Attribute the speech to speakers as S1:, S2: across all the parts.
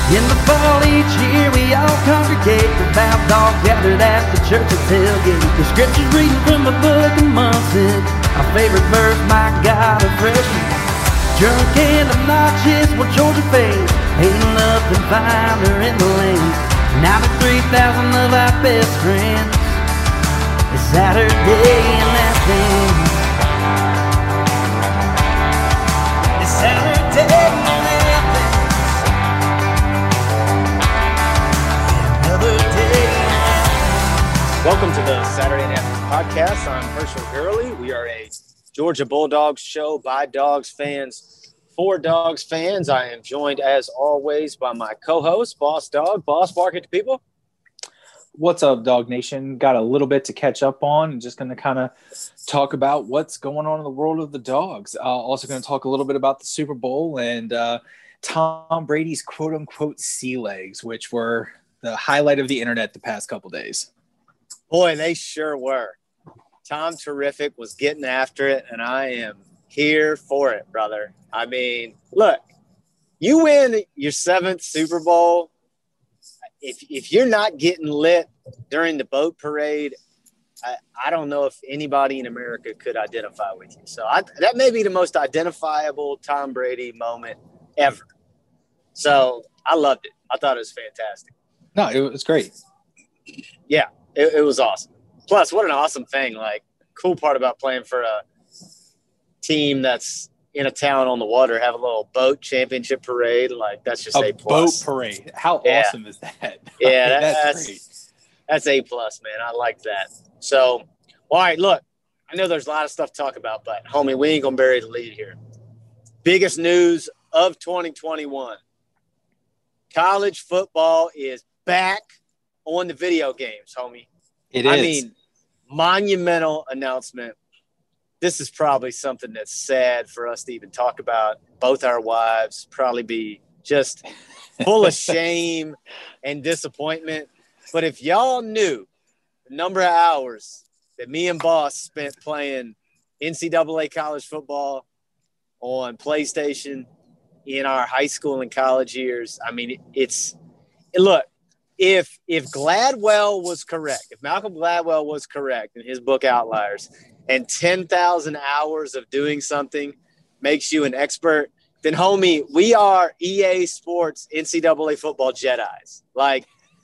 S1: In the fall each year we all congregate, devout all gathered at the church's tailgate. The scriptures reading from the book of Munson, our favorite verse, my God, a freshman. Drunk and obnoxious, well Georgia fans, ain't nothing finer in the land. Now the 3,000 of our best friends, it's Saturday in Athens. It's Saturday in Athens.
S2: Welcome to the Saturday in Athens podcast. I'm Herschel Gurley. We are a Georgia Bulldogs show by Dogs fans for Dogs fans. I am joined, as always, by my co-host, Boss Dog. Boss, bark at the people.
S3: What's up, Dog Nation? Got a little bit to catch up on and just going to kind of talk about what's going on in the world of the Dogs. Also going to talk a little bit about the Super Bowl and Tom Brady's quote-unquote sea legs, which were the highlight of the internet the past couple days.
S2: Boy, they sure were. Tom Terrific was getting after it, and I am here for it, brother. I mean, look, you win your 7th Super Bowl. If you're not getting lit during the boat parade, I don't know if anybody in America could identify with you. So that may be the most identifiable Tom Brady moment ever. So I loved it. I thought it was fantastic.
S3: No, it was great.
S2: Yeah. It was awesome. Plus, what an awesome thing. Like, cool part about playing for a team that's in a town on the water, have a little boat championship parade. Like, that's just A+.
S3: Boat parade. How awesome is that?
S2: Yeah,
S3: that's great.
S2: That's A+, man. I like that. So, all right, look, I know there's a lot of stuff to talk about, but, homie, we ain't going to bury the lead here. Biggest news of 2021. College football is back on the video games, homie.
S3: It is.
S2: I mean, monumental announcement. This is probably something that's sad for us to even talk about. Both our wives probably be just full of shame and disappointment. But if y'all knew the number of hours that me and Boss spent playing NCAA college football on PlayStation in our high school and college years, I mean, look, If Gladwell was correct, if Malcolm Gladwell was correct in his book Outliers, and 10,000 hours of doing something makes you an expert, then, homie, we are EA Sports NCAA football Jedis. Like,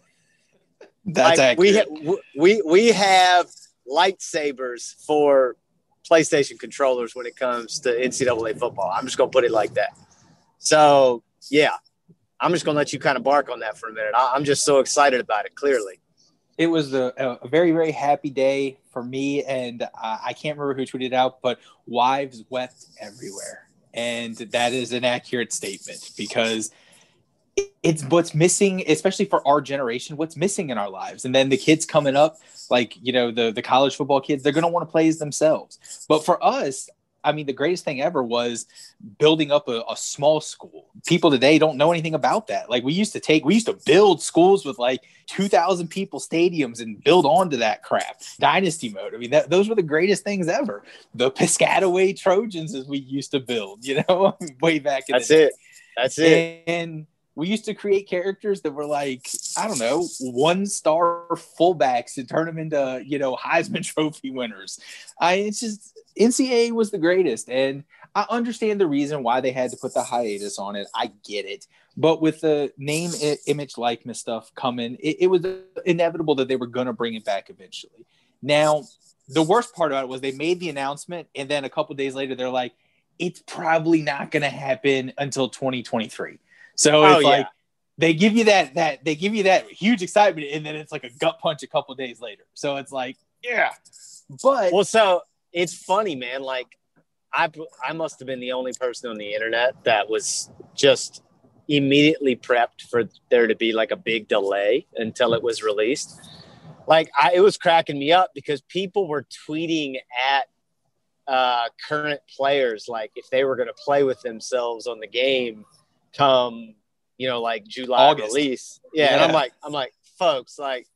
S3: that's accurate.
S2: We have lightsabers for PlayStation controllers when it comes to NCAA football. I'm just going to put it like that. So, yeah. I'm just going to let you kind of bark on that for a minute. I'm just so excited about it, clearly.
S3: It was a very, very happy day for me, and I can't remember who tweeted out, but wives wept everywhere. And that is an accurate statement because it's what's missing, especially for our generation, what's missing in our lives. And then the kids coming up, like, you know, the college football kids, they're going to want to play as themselves. But for us, I mean, the greatest thing ever was building up a small school. People today don't know anything about that. Like we used to build schools with like 2,000 people stadiums and build onto that crap. Dynasty mode. I mean, those were the greatest things ever. The Piscataway Trojans, as we used to build, you know, way back in the day.
S2: That's it.
S3: And we used to create characters that were like, I don't know, 1-star fullbacks and turn them into, you know, Heisman Trophy winners. It's just NCAA was the greatest. And I understand the reason why they had to put the hiatus on it. I get it. But with the name, image, likeness stuff coming, it was inevitable that they were going to bring it back eventually. Now, the worst part about it was they made the announcement, and then a couple of days later, they're like, it's probably not going to happen until 2023. So it's like they give you that huge excitement, and then it's like a gut punch a couple of days later. So it's like, yeah. But
S2: so it's funny, man. Like I must have been the only person on the internet that was just immediately prepped for there to be like a big delay until it was released. Like it was cracking me up because people were tweeting at current players, like if they were going to play with themselves on the game come, you know, like July August release. Yeah. And I'm like, folks, like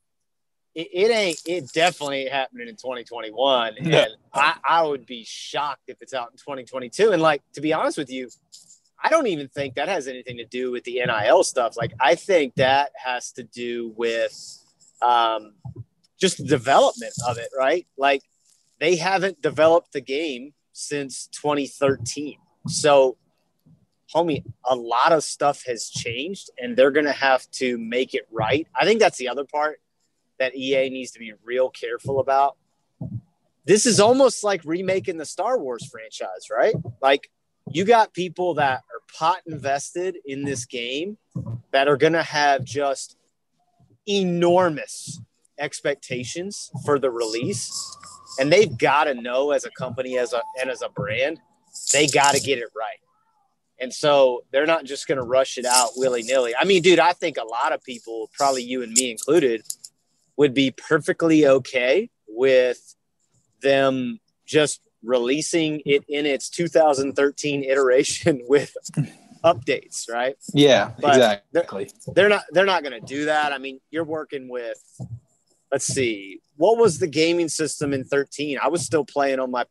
S2: it definitely ain't happening in 2021. And I would be shocked if it's out in 2022. And like, to be honest with you, I don't even think that has anything to do with the NIL stuff. Like, I think that has to do with just the development of it, right? Like, they haven't developed the game since 2013. So, homie, a lot of stuff has changed, and they're going to have to make it right. I think that's the other part that EA needs to be real careful about. This is almost like remaking the Star Wars franchise, right? Like, you got people that are pot invested in this game that are going to have just enormous expectations for the release. And they've got to know, as a company and as a brand, they got to get it right. And so they're not just going to rush it out willy-nilly. I mean, dude, I think a lot of people, probably you and me included, would be perfectly okay with them just releasing it in its 2013 iteration with updates, right?
S3: Yeah,
S2: but
S3: exactly.
S2: They're not going to do that. I mean, you're working with, let's see, what was the gaming system in 13? I was still playing on my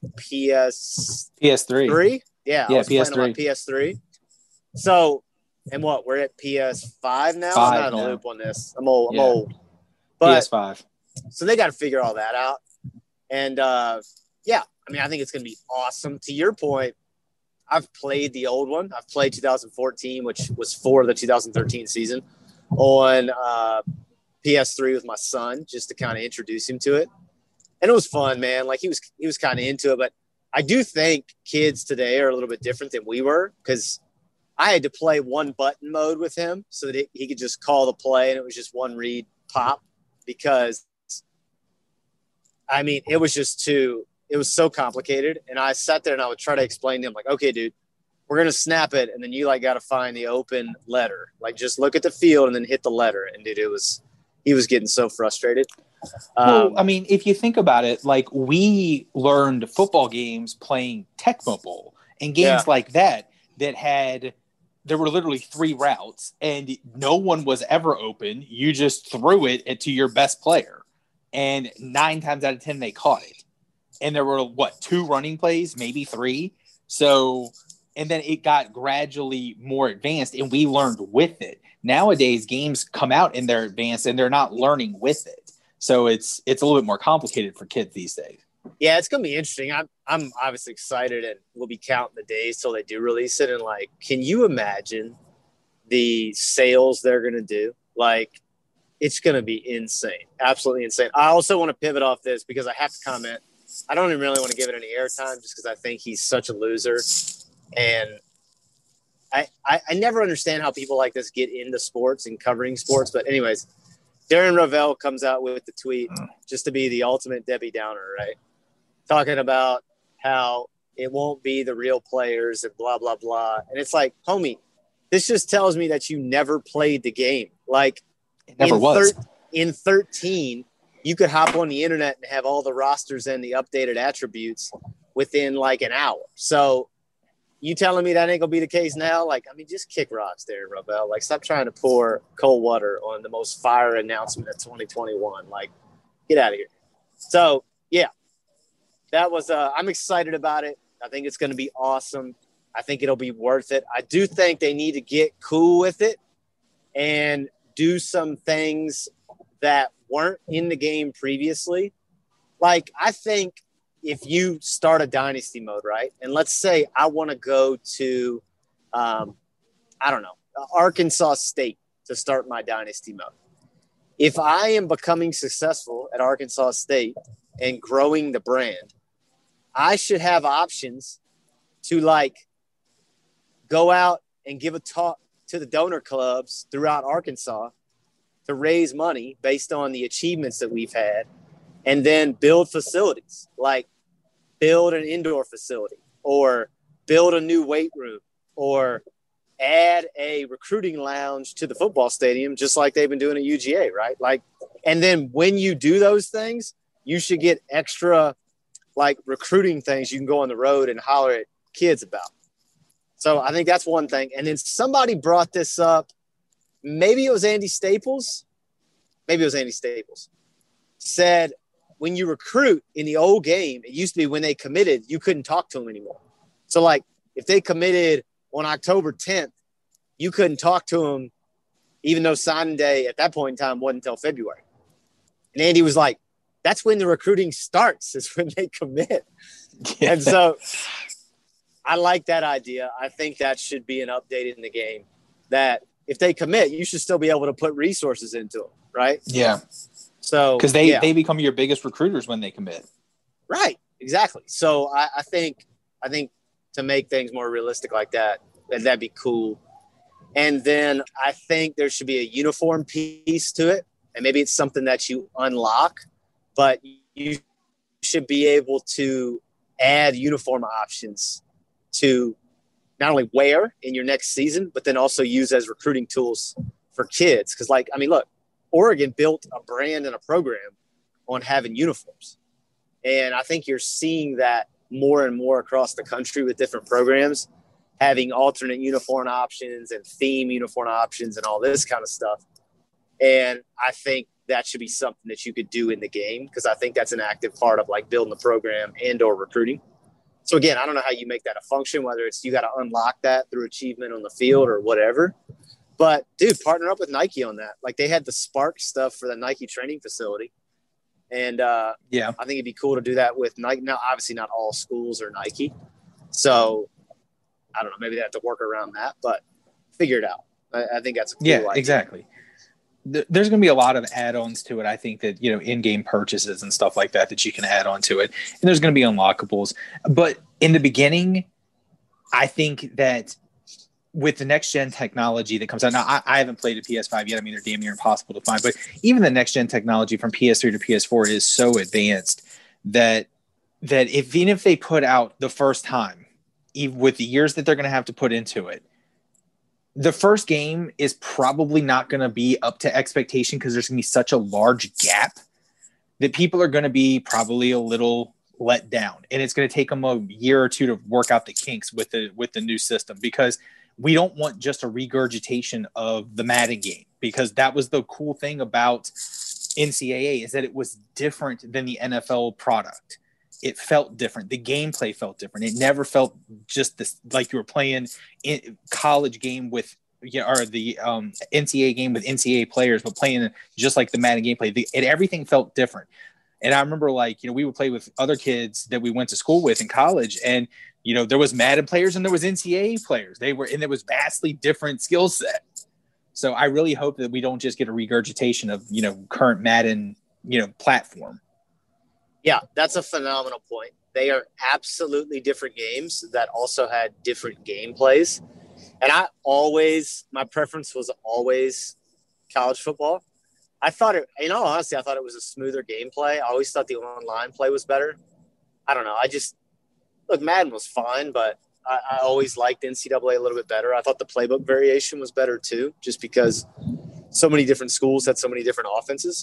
S2: PS3. Yeah, I was
S3: PS3.
S2: playing on my PS3. So, and what, we're at PS5 now? I'm not in a loop on this. I'm old. But,
S3: PS5.
S2: So they got to figure all that out. And yeah, I mean, I think it's going to be awesome. To your point, I've played the old one. I've played 2014, which was for the 2013 season, on PS3 with my son, just to kind of introduce him to it. And it was fun, man. Like, he was kind of into it. But I do think kids today are a little bit different than we were, because I had to play one button mode with him so that he could just call the play, and it was just one read pop, because I mean, it was so complicated. And I sat there and I would try to explain to him, like, okay, dude, we're going to snap it. And then you got to find the open letter. Like, just look at the field and then hit the letter. And dude, he was getting so frustrated.
S3: Well, I mean, if you think about it, like, we learned football games playing Tecmo Bowl and games like that there were literally 3 routes and no one was ever open. You just threw it to your best player. And 9 times out of 10, they caught it. And there were, 2 running plays, maybe 3. So, and then it got gradually more advanced, and we learned with it. Nowadays, games come out and they're advanced, and they're not learning with it. So it's a little bit more complicated for kids these days.
S2: Yeah, it's going to be interesting. I'm obviously excited, and we'll be counting the days till they do release it. And, like, can you imagine the sales they're going to do? Like, it's going to be insane. Absolutely insane. I also want to pivot off this because I have to comment. I don't even really want to give it any airtime just because I think he's such a loser. And I never understand how people like this get into sports and covering sports. But anyways, Darren Rovell comes out with the tweet just to be the ultimate Debbie Downer, right? Talking about how it won't be the real players and blah, blah, blah. And it's like, homie, this just tells me that you never played the game. Like,
S3: it never was.
S2: In 13, you could hop on the internet and have all the rosters and the updated attributes within like an hour. So you telling me that ain't gonna be the case now? Like, I mean, just kick rocks there, Rovell. Like, stop trying to pour cold water on the most fire announcement of 2021. Like, get out of here. So yeah, that was I'm excited about it. I think it's going to be awesome. I think it'll be worth it. I do think they need to get cool with it and do some things that weren't in the game previously. Like, I think if you start a dynasty mode, right? And let's say I want to go to, I don't know, Arkansas State to start my dynasty mode. If I am becoming successful at Arkansas State and growing the brand, I should have options to, like, go out and give a talk to the donor clubs throughout Arkansas to raise money based on the achievements that we've had, and then build facilities, like build an indoor facility or build a new weight room or add a recruiting lounge to the football stadium, just like they've been doing at UGA, right? Like, and then when you do those things, you should get extra, like, recruiting things you can go on the road and holler at kids about. So I think that's one thing. And then somebody brought this up. Maybe it was Andy Staples. Said when you recruit in the old game, it used to be when they committed, you couldn't talk to them anymore. So, like, if they committed on October 10th, you couldn't talk to them, even though signing day at that point in time wasn't until February. And Andy was like, that's when the recruiting starts, is when they commit. Yeah. And so I like that idea. I think that should be an update in the game, that if they commit, you should still be able to put resources into them, right?
S3: Yeah.
S2: So
S3: because they become your biggest recruiters when they commit.
S2: Right. Exactly. So I think to make things more realistic like that, that'd be cool. And then I think there should be a uniform piece to it. And maybe it's something that you unlock, but you should be able to add uniform options to not only wear in your next season, but then also use as recruiting tools for kids. Because, look, Oregon built a brand and a program on having uniforms. And I think you're seeing that more and more across the country with different programs, having alternate uniform options and theme uniform options and all this kind of stuff. And I think that should be something that you could do in the game, because I think that's an active part of building the program and or recruiting. So again, I don't know how you make that a function, whether it's you got to unlock that through achievement on the field or whatever. But dude, partner up with Nike on that. They had the Spark stuff for the Nike training facility. And I think it'd be cool to do that with Nike. Now, obviously not all schools are Nike. So I don't know, maybe they have to work around that, but figure it out. I think that's a cool idea.
S3: Exactly. There's going to be a lot of add-ons to it. I think that, in-game purchases and stuff like that you can add on to it. And there's going to be unlockables. But in the beginning, I think that with the next-gen technology that comes out, now I haven't played a PS5 yet. I mean, they're damn near impossible to find. But even the next-gen technology from PS3 to PS4 is so advanced that even if they put out the first time, even with the years that they're going to have to put into it, the first game is probably not going to be up to expectation, because there's going to be such a large gap that people are going to be probably a little let down. And it's going to take them a year or two to work out the kinks with the new system, because we don't want just a regurgitation of the Madden game, because that was the cool thing about NCAA, is that it was different than the NFL product. It felt different. The gameplay felt different. It never felt just this, like you were playing in college game with, or the NCAA game with NCAA players, but playing just like the Madden gameplay. Everything felt different. And I remember, we would play with other kids that we went to school with in college, and there was Madden players and there was NCAA players. There was vastly different skill set. So I really hope that we don't just get a regurgitation of current Madden platform.
S2: Yeah, that's a phenomenal point. They are absolutely different games that also had different gameplays. And my preference was always college football. I thought it was a smoother gameplay. I always thought the online play was better. I don't know. Madden was fine, but I always liked NCAA a little bit better. I thought the playbook variation was better too, just because so many different schools had so many different offenses.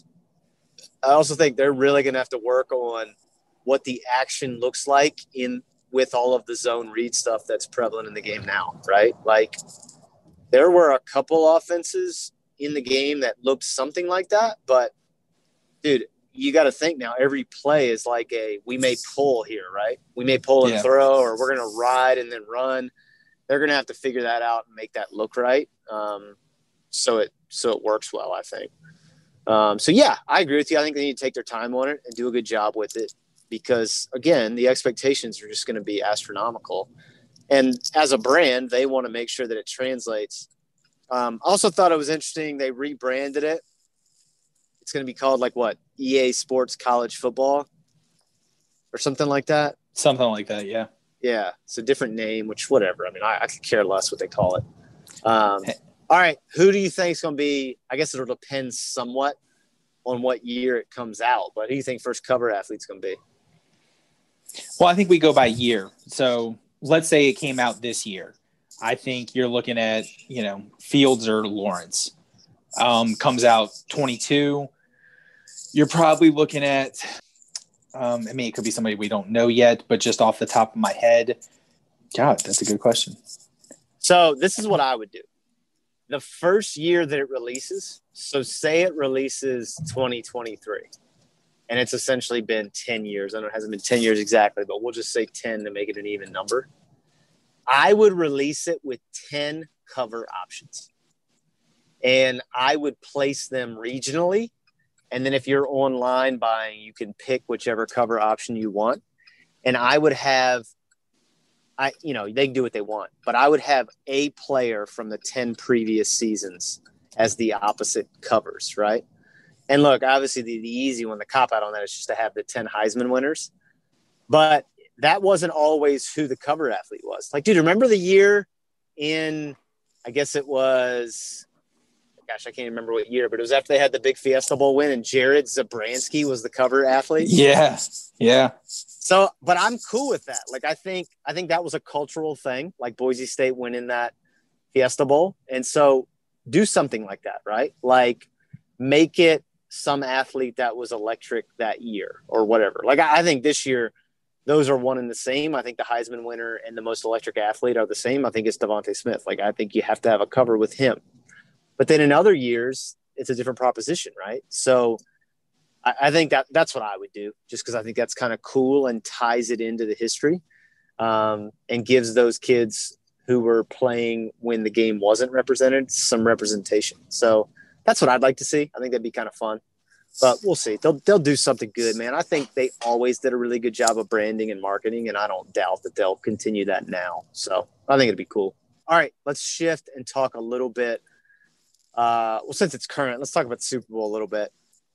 S2: I also think they're really going to have to work on what the action looks like with all of the zone read stuff that's prevalent in the game now, right? There were a couple offenses in the game that looked something like that, but dude, you got to think now every play is we may pull here, right? We may pull and throw, or we're going to ride and then run. They're going to have to figure that out and make that look right. So it works well, I think. I agree with you. I think they need to take their time on it and do a good job with it, because again, the expectations are just going to be astronomical. And as a brand, they want to make sure that it translates. I also thought it was interesting. They rebranded it. It's going to be called EA Sports College Football or something like that.
S3: Something like that. Yeah.
S2: Yeah. It's a different name, which whatever. I mean, I could care less what they call it. All right, who do you think is going to be – I guess it'll depend somewhat on what year it comes out, but who do you think first cover athlete's going to be?
S3: Well, I think we go by year. So let's say it came out this year. I think you're looking at, Fields or Lawrence. Comes out 22. You're probably looking at it could be somebody we don't know yet, but just off the top of my head. God, that's a good question.
S2: So this is what I would do. The first year that it releases, so say it releases 2023, and it's essentially been 10 years. I know it hasn't been 10 years exactly, but we'll just say 10 to make it an even number. I would release it with 10 cover options. And I would place them regionally. And then if you're online buying, you can pick whichever cover option you want. And I would have, they can do what they want, but I would have a player from the 10 previous seasons as the opposite covers, right? And look, obviously the easy one, the cop out on that is just to have the 10 Heisman winners. But that wasn't always who the cover athlete was. Like, dude, remember the year in, I guess it was, gosh, I can't remember what year, but it was after they had the big Fiesta Bowl win and Jared Zabransky was the cover athlete.
S3: Yeah. Yeah.
S2: So, but I'm cool with that. Like, I think that was a cultural thing, like Boise State winning that Fiesta Bowl. And so do something like that, right? Like, make it some athlete that was electric that year or whatever. Like, I think this year, those are one and the same. I think the Heisman winner and the most electric athlete are the same. I think it's Devontae Smith. Like, I think you have to have a cover with him. But then in other years, it's a different proposition, right? So I think that's what I would do, just because I think that's kind of cool and ties it into the history, and gives those kids who were playing when the game wasn't represented some representation. So that's what I'd like to see. I think that'd be kind of fun. But we'll see. They'll do something good, man. I think they always did a really good job of branding and marketing, and I don't doubt that they'll continue that now. So I think it'd be cool. All right, let's shift and talk a little bit. Since it's current, let's talk about the Super Bowl a little bit.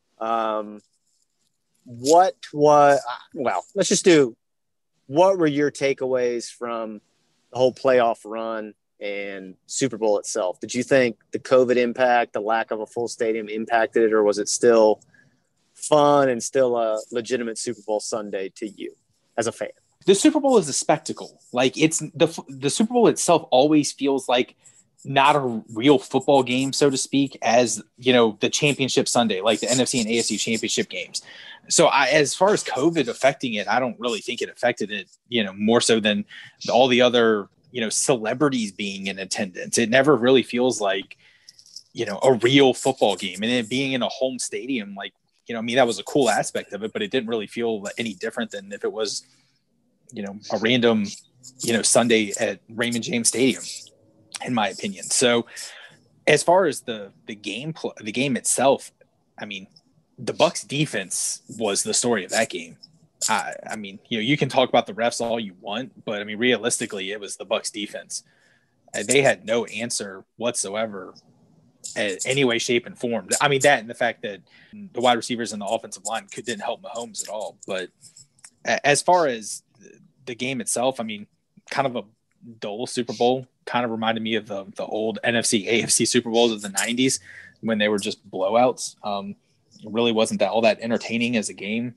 S2: Let's just do, what were your takeaways from the whole playoff run and Super Bowl itself? Did you think the COVID impact, the lack of a full stadium impacted it, or was it still fun and still a legitimate Super Bowl Sunday to you as a fan?
S3: The Super Bowl is a spectacle. Like, it's the Super Bowl itself always feels like not a real football game, so to speak, as, the championship Sunday, like the NFC and AFC championship games. So as far as COVID affecting it, I don't really think it affected it, more so than all the other, celebrities being in attendance. It never really feels like, a real football game, and it being in a home stadium, like, that was a cool aspect of it, but it didn't really feel any different than if it was, a random, Sunday at Raymond James Stadium, in my opinion. So as far as the game itself, I mean, the Bucs defense was the story of that game. I mean, you can talk about the refs all you want, but I mean, realistically, it was the Bucs defense. They had no answer whatsoever in any way, shape, and form. I mean, that and the fact that the wide receivers and the offensive line didn't help Mahomes at all. But as far as the game itself, I mean, kind of a dull Super Bowl. Kind of reminded me of the old NFC, AFC Super Bowls of the 90s when they were just blowouts. It really wasn't all that entertaining as a game,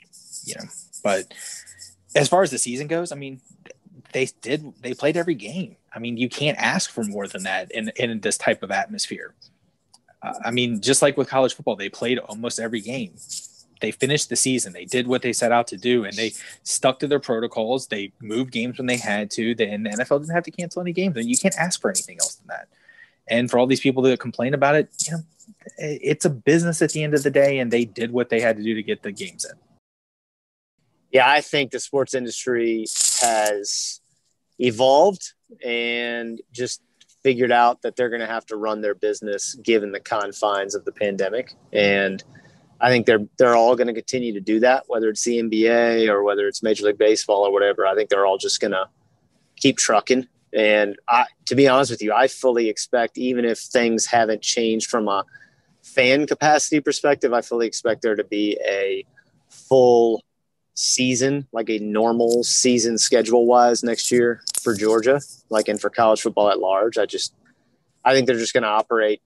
S3: But as far as the season goes, I mean, they played every game. I mean, you can't ask for more than that in this type of atmosphere. I mean, just like with college football, they played almost every game. They finished the season. They did what they set out to do, and they stuck to their protocols. They moved games when they had to. And the NFL didn't have to cancel any games, and you can't ask for anything else than that. And for all these people that complain about it, it's a business at the end of the day, and they did what they had to do to get the games in.
S2: Yeah, I think the sports industry has evolved and just figured out that they're going to have to run their business given the confines of the pandemic. And I think they're all going to continue to do that, whether it's the NBA or whether it's Major League Baseball or whatever. I think they're all just going to keep trucking. And to be honest with you, I fully expect, even if things haven't changed from a fan capacity perspective, I fully expect there to be a full season, like a normal season schedule wise next year for Georgia, and for college football at large. I think they're just going to operate,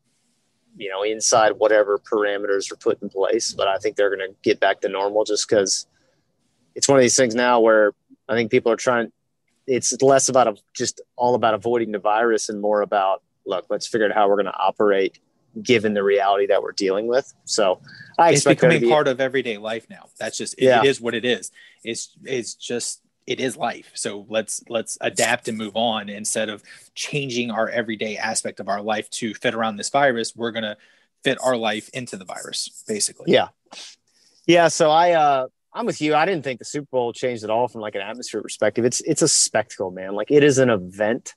S2: inside whatever parameters are put in place. But I think they're going to get back to normal, just because it's one of these things now where I think people are trying. It's less about just all about avoiding the virus and more about, look, let's figure out how we're going to operate given the reality that we're dealing with. So I expect
S3: it's becoming part of everyday life now. That's just, it is what it is. It's just, it is life. So let's adapt and move on. Instead of changing our everyday aspect of our life to fit around this virus, we're going to fit our life into the virus, basically.
S2: Yeah. Yeah. So I'm with you. I didn't think the Super Bowl changed at all from like an atmosphere perspective. It's a spectacle, man. Like it is an event.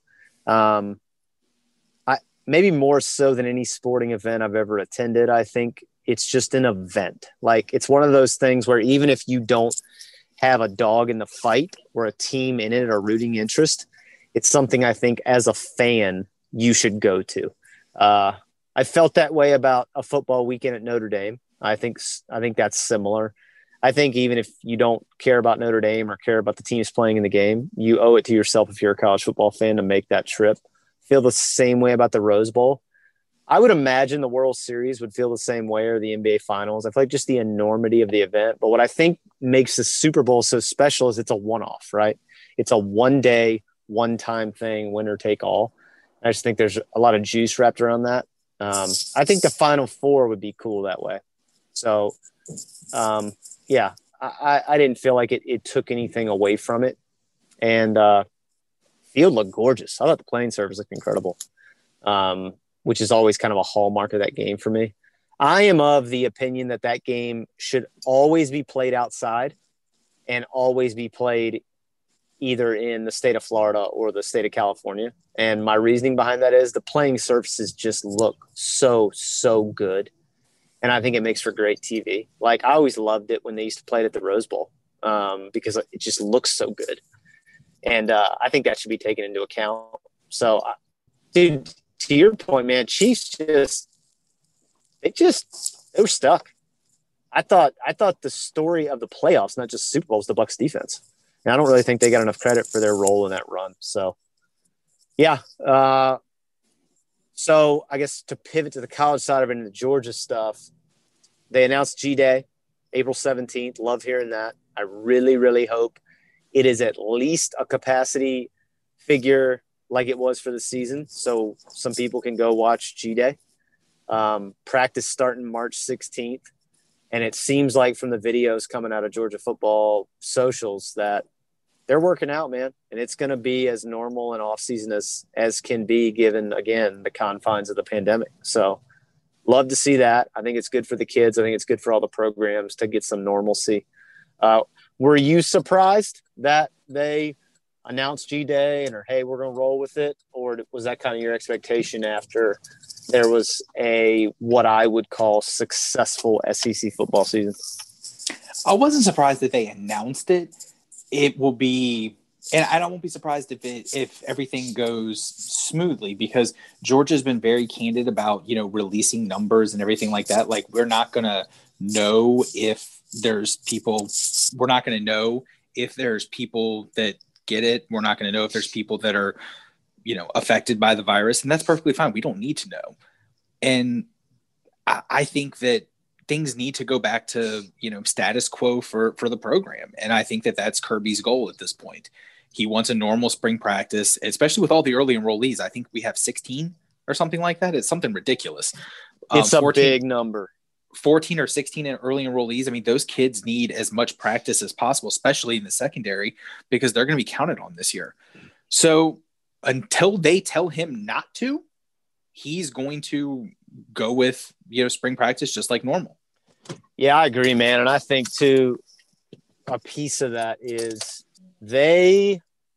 S2: Maybe more so than any sporting event I've ever attended. I think it's just an event. Like it's one of those things where even if you don't have a dog in the fight or a team in it or rooting interest, it's something I think as a fan you should go to. I felt that way about a football weekend at Notre Dame. I think that's similar. I think even if you don't care about Notre Dame or care about the teams playing in the game, you owe it to yourself if you're a college football fan to make that trip. Feel the same way about the Rose Bowl. I would imagine the World Series would feel the same way, or the NBA Finals. I feel like just the enormity of the event. But what I think makes the Super Bowl so special is it's a one-off, right? It's a one-day, one-time thing, winner take all. I just think there's a lot of juice wrapped around that. I think the Final Four would be cool that way. So, yeah, I didn't feel like it took anything away from it. And field looked gorgeous. I thought the playing surface looked incredible, which is always kind of a hallmark of that game for me. I am of the opinion that game should always be played outside and always be played either in the state of Florida or the state of California. And my reasoning behind that is the playing surfaces just look so, so good. And I think it makes for great TV. Like I always loved it when they used to play it at the Rose Bowl because it just looks so good. And I think that should be taken into account. So, dude, to your point, man, Chiefs they were stuck. I thought the story of the playoffs, not just Super Bowl, is the Bucs defense. And I don't really think they got enough credit for their role in that run. So, yeah. So I guess to pivot to the college side of it and the Georgia stuff, they announced G-Day, April 17th. Love hearing that. I really, really hope it is at least a capacity figure like it was for the season, so some people can go watch G-Day. Practice starting March 16th, and it seems like from the videos coming out of Georgia football socials that they're working out, man, and it's going to be as normal and off-season as can be given, again, the confines of the pandemic. So love to see that. I think it's good for the kids. I think it's good for all the programs to get some normalcy. Were you surprised that they announced G-Day and, hey, we're going to roll with it? Or was that kind of your expectation after there was what I would call successful SEC football season?
S3: I wasn't surprised that they announced it. It will be, and I won't be surprised if everything goes smoothly, because Georgia's been very candid about, releasing numbers and everything like that. Like, we're not going to know if there's people, we're not going to know if there's people that get it. We're not going to know if there's people that are, affected by the virus, and that's perfectly fine. We don't need to know. And I think that things need to go back to, status quo for the program. And I think that that's Kirby's goal at this point. He wants a normal spring practice, especially with all the early enrollees. I think we have 16 or something like that. It's something ridiculous.
S2: It's a big number.
S3: 14 or 16 early enrollees. I mean, those kids need as much practice as possible, especially in the secondary, because they're going to be counted on this year. So until they tell him not to, he's going to go with, spring practice just like normal.
S2: Yeah, I agree, man. And I think too, a piece of that is they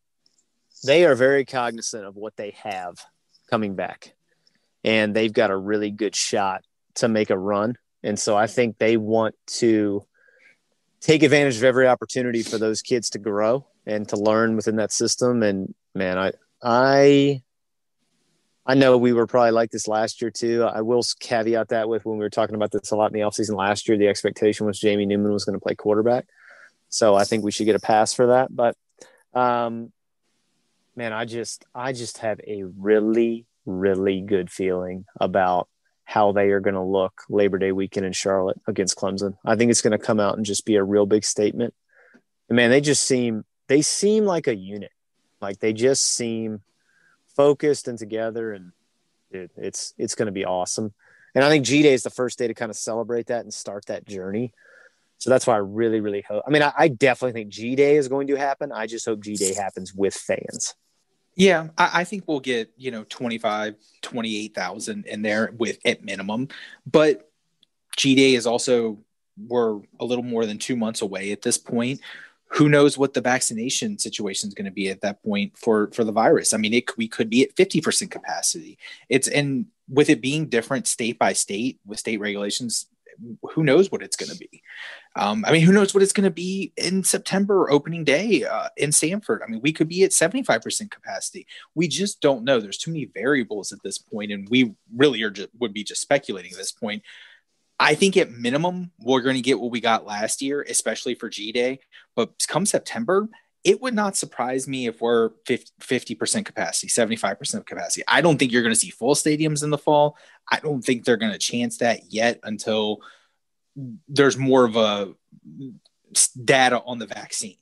S2: are very cognizant of what they have coming back, and they've got a really good shot to make a run. And so I think they want to take advantage of every opportunity for those kids to grow and to learn within that system. And man, I know we were probably like this last year too. I will caveat that with, when we were talking about this a lot in the offseason last year, the expectation was Jamie Newman was going to play quarterback. So I think we should get a pass for that. But man, I just have a really, really good feeling about how they are going to look Labor Day weekend in Charlotte against Clemson. I think it's going to come out and just be a real big statement. And man, they seem like a unit. Like they just seem focused and together, and dude, it's going to be awesome. And I think G-Day is the first day to kind of celebrate that and start that journey. So that's why I really, really hope. I mean, I definitely think G-Day is going to happen. I just hope G-Day happens with fans.
S3: Yeah, I think we'll get, 25, 28,000 in there at minimum. But G-Day is also we're a little more than 2 months away at this point. Who knows what the vaccination situation is going to be at that point for the virus? I mean, we could be at 50% capacity. And with it being different state by state with state regulations, who knows what it's going to be? Who knows what it's going to be in September opening day in Stanford? I mean, we could be at 75% capacity. We just don't know. There's too many variables at this point, and we really would be just speculating at this point. I think at minimum, we're going to get what we got last year, especially for G-Day. But come September, it would not surprise me if we're 50% capacity, 75% capacity. I don't think you're going to see full stadiums in the fall. I don't think they're going to chance that yet until there's more of a data on the vaccine.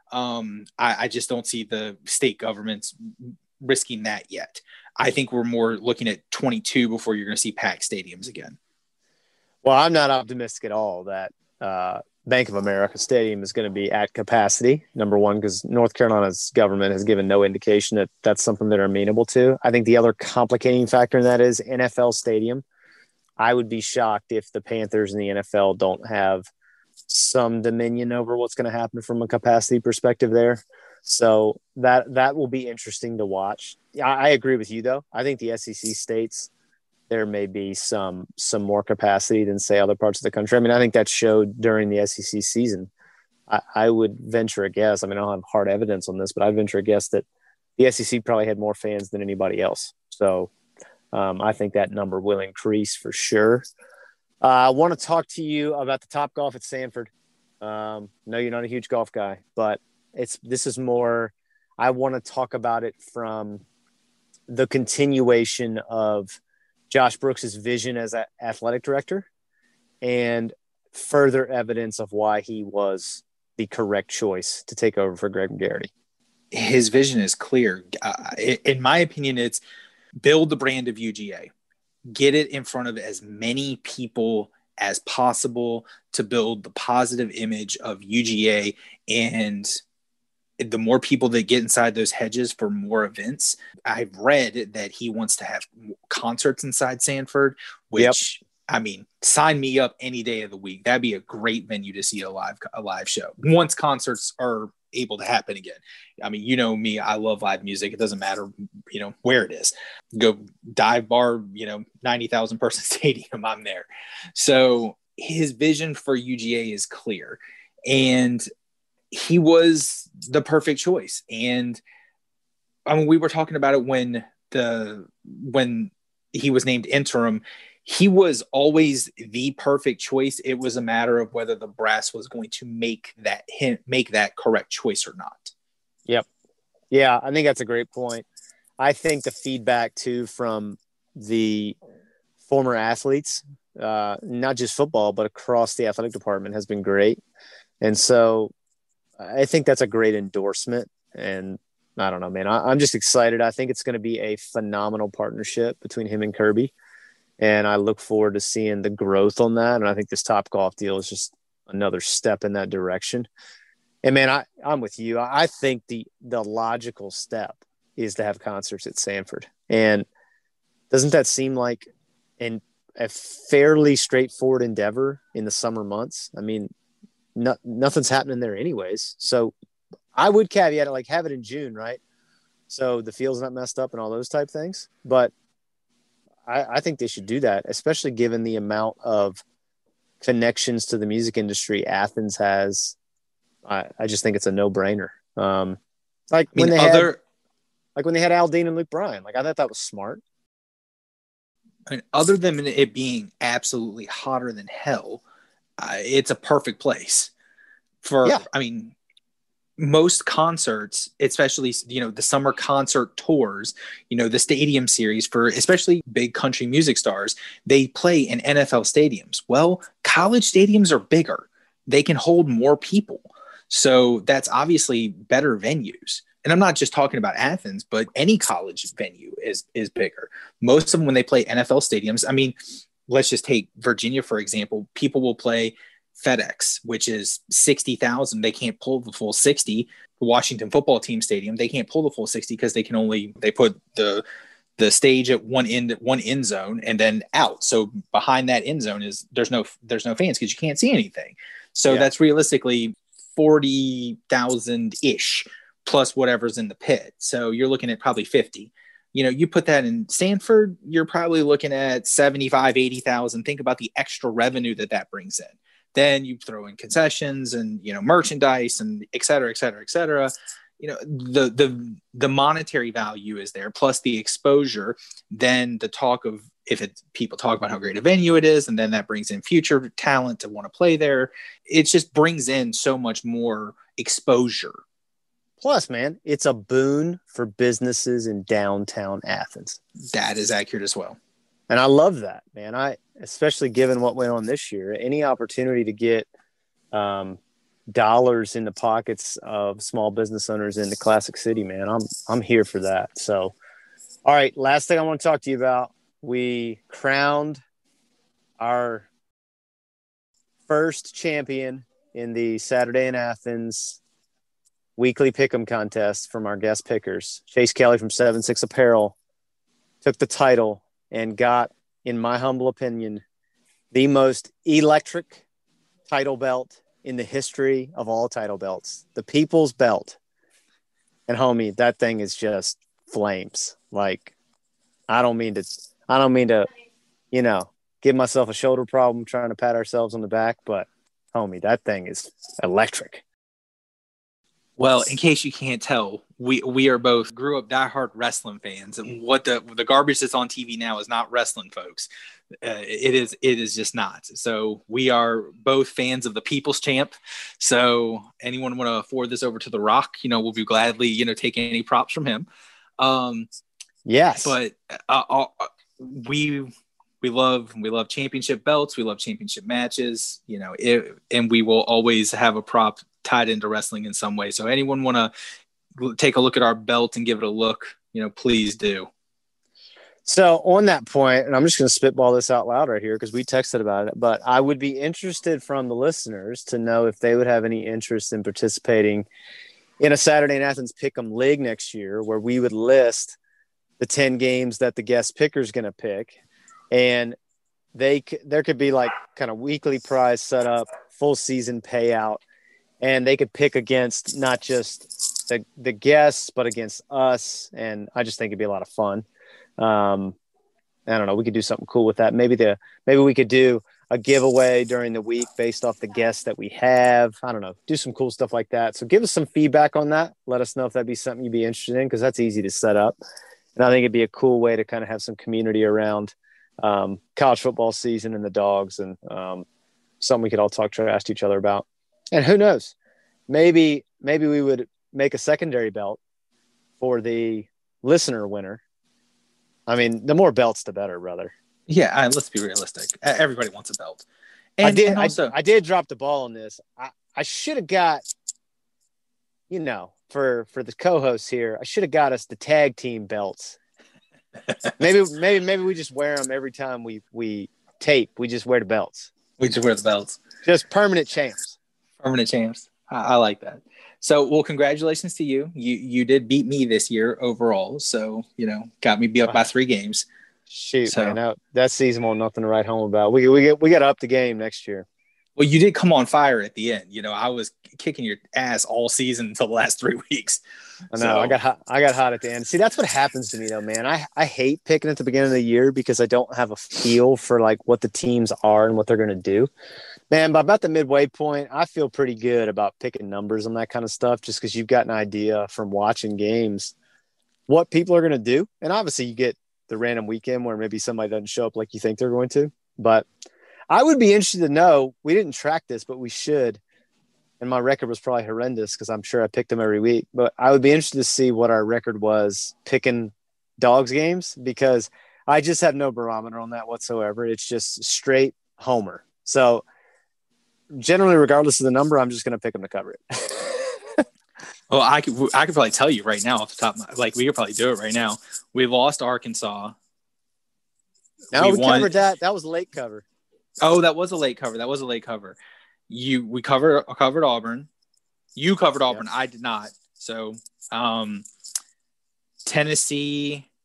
S3: I just don't see the state governments risking that yet. I think we're more looking at 22 before you're going to see packed stadiums again.
S2: Well, I'm not optimistic at all that Bank of America Stadium is going to be at capacity, number one, because North Carolina's government has given no indication that that's something they're amenable to. I think the other complicating factor in that is NFL Stadium. I would be shocked if the Panthers and the NFL don't have some dominion over what's going to happen from a capacity perspective there. So that will be interesting to watch. I agree with you, though. I think the SEC states, there may be some more capacity than, say, other parts of the country. I mean, I think that showed during the SEC season. I would venture a guess. I mean, I don't have hard evidence on this, but I'd venture a guess that the SEC probably had more fans than anybody else. So I think that number will increase for sure. I want to talk to you about the Topgolf at Sanford. No, you're not a huge golf guy, but this is more, I want to talk about it from the continuation of Josh Brooks's vision as an athletic director and further evidence of why he was the correct choice to take over for Greg McGarity.
S3: His vision is clear. In my opinion, it's build the brand of UGA, get it in front of as many people as possible to build the positive image of UGA. And the more people that get inside those hedges for more events, I've read that he wants to have concerts inside Sanford, which, yep. I mean, sign me up any day of the week. That'd be a great venue to see a live show once concerts are able to happen again. I mean, you know me, I love live music. It doesn't matter, where it is. Go dive bar, 90,000 person stadium, I'm there. So his vision for UGA is clear. And he was the perfect choice. And I mean, we were talking about it when he was named interim. He was always the perfect choice. It was a matter of whether the brass was going to make that correct choice or not.
S2: Yep. Yeah, I think that's a great point. I think the feedback too from the former athletes, not just football, but across the athletic department, has been great. And so I think that's a great endorsement. And I don't know, man, I'm just excited. I think it's going to be a phenomenal partnership between him and Kirby. And I look forward to seeing the growth on that. And I think this Topgolf deal is just another step in that direction. And man, I'm with you. I think the logical step is to have concerts at Sanford. And doesn't that seem like a fairly straightforward endeavor in the summer months? I mean, nothing's happening there anyways. So I would caveat it, like have it in June, right? So the field's not messed up and all those type things. But I think they should do that, especially given the amount of connections to the music industry Athens has. I just think it's a no-brainer. When they had Al Dean and Luke Bryan, like I thought that was smart.
S3: I mean, other than it being absolutely hotter than hell, it's a perfect place for. Yeah. I mean, most concerts, especially the summer concert tours, the stadium series for especially big country music stars, they play in NFL stadiums. Well, college stadiums are bigger; they can hold more people. So that's obviously better venues. And I'm not just talking about Athens, but any college venue is bigger. Most of them, when they play NFL stadiums, I mean, let's just take Virginia, for example. People will play FedEx, which is 60,000. They can't pull the full 60. The Washington football team stadium, they can't pull the full 60 because they put the the stage at one end zone and then out. So behind that end zone is there's no fans because you can't see anything. So that's realistically 40,000 ish plus whatever's in the pit. So you're looking at probably 50. You put that in Sanford, you're probably looking at 75, 80,000. Think about the extra revenue that brings in. Then you throw in concessions and, merchandise and et cetera, et cetera, et cetera. The monetary value is there, plus the exposure. Then the talk of people talk about how great a venue it is, and then that brings in future talent to want to play there. It just brings in so much more exposure.
S2: Plus, man, it's a boon for businesses in downtown Athens.
S3: That is accurate as well.
S2: And I love that, man. Especially given what went on this year, any opportunity to get dollars in the pockets of small business owners in the Classic City, man, I'm here for that. So, all right, last thing I want to talk to you about. We crowned our first champion in the Saturday in Athens weekly pick'em contest from our guest pickers. Chase Kelly from 7-6 Apparel took the title and got, in my humble opinion, the most electric title belt in the history of all title belts, the People's Belt. And homie, that thing is just flames. Like, I don't mean to, give myself a shoulder problem trying to pat ourselves on the back, but homie, that thing is electric.
S3: Well, in case you can't tell, we are both grew up diehard wrestling fans, and what the garbage that's on TV now is not wrestling, folks. It is just not. So we are both fans of the People's Champ. So anyone want to forward this over to The Rock? We'll be gladly taking any props from him.
S2: Yes,
S3: but we love championship belts. We love championship matches. And we will always have a prop tied into wrestling in some way. So anyone want to take a look at our belt and give it a look, please do.
S2: So on that point, and I'm just going to spitball this out loud right here because we texted about it, but I would be interested from the listeners to know if they would have any interest in participating in a Saturday in Athens Pick'em League next year, where we would list the 10 games that the guest picker is going to pick. And there could be like kind of weekly prize set up, full season payout. And they could pick against not just the guests, but against us. And I just think it'd be a lot of fun. I don't know. We could do something cool with that. Maybe we could do a giveaway during the week based off the guests that we have. I don't know. Do some cool stuff like that. So give us some feedback on that. Let us know if that'd be something you'd be interested in, because that's easy to set up. And I think it'd be a cool way to kind of have some community around college football season and the dogs, and something we could all talk trash to each other about. And who knows, maybe we would make a secondary belt for the listener winner. I mean, the more belts, the better, brother.
S3: Yeah, let's be realistic. Everybody wants a belt.
S2: And I did drop the ball on this. I should have got, for the co-hosts here, I should have got us the tag team belts. maybe we just wear them every time we tape. We just wear the belts.
S3: We just wear the belts.
S2: Just permanent champs.
S3: Permanent champs. I like that. So, well, congratulations to you. You did beat me this year overall. So, got me beat up by 3 games.
S2: Shoot, man, that season won't nothing to write home about. We got to up the game next year.
S3: Well, you did come on fire at the end. I was kicking your ass all season until the last 3 weeks.
S2: I know. I got hot at the end. See, that's what happens to me though, man. I hate picking at the beginning of the year because I don't have a feel for like what the teams are and what they're going to do. Man, by about the midway point, I feel pretty good about picking numbers on that kind of stuff, just because you've got an idea from watching games what people are going to do. And obviously you get the random weekend where maybe somebody doesn't show up like you think they're going to. But I would be interested to know, we didn't track this, but we should. And my record was probably horrendous because I'm sure I picked them every week. But I would be interested to see what our record was picking dogs games, because I just have no barometer on that whatsoever. It's just straight homer. So generally, regardless of the number, I'm just going to pick them to cover it.
S3: Well, I could probably tell you right now off the top of we could probably do it right now. We lost Arkansas.
S2: No, we covered that. That was a late cover.
S3: Oh, that was a late cover. We covered Auburn. You covered Auburn. Yes. I did not. So, Tennessee,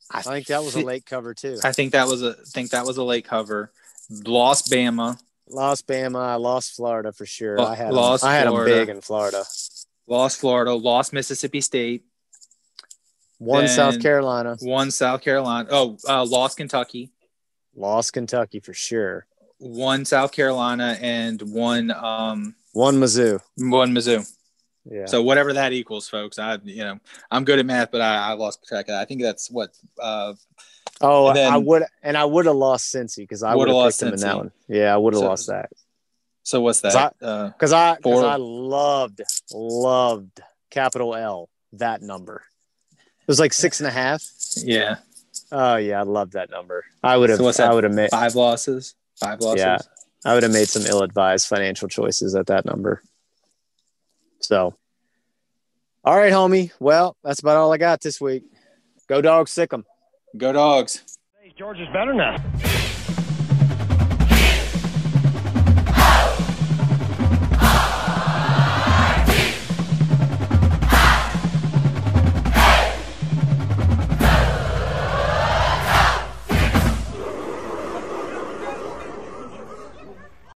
S2: I think that was a late cover too.
S3: I think that was a late cover. Lost Bama.
S2: Lost Bama. I lost Florida for sure. I had
S3: Lost
S2: them big in Florida.
S3: Lost Florida. Lost Mississippi State.
S2: Won South Carolina.
S3: Won South Carolina. Lost Kentucky.
S2: Lost Kentucky for sure.
S3: Won South Carolina and won
S2: Mizzou.
S3: Won Mizzou.
S2: Yeah.
S3: So whatever that equals, folks. I'm good at math, but I lost track of that. I think that's what.
S2: I would have lost Cincy because I would have picked him in that one. Yeah, I would have lost that.
S3: So what's that?
S2: Because I loved capital L, that number. It was like 6.5.
S3: Yeah.
S2: Oh yeah, I love that number. I would have.
S3: So
S2: I would have made
S3: 5 losses. 5 losses.
S2: Yeah, I would have made some ill-advised financial choices at that number. So, all right, homie. Well, that's about all I got this week. Go Dogs, sick 'em.
S3: Go Dogs.
S4: George is better now.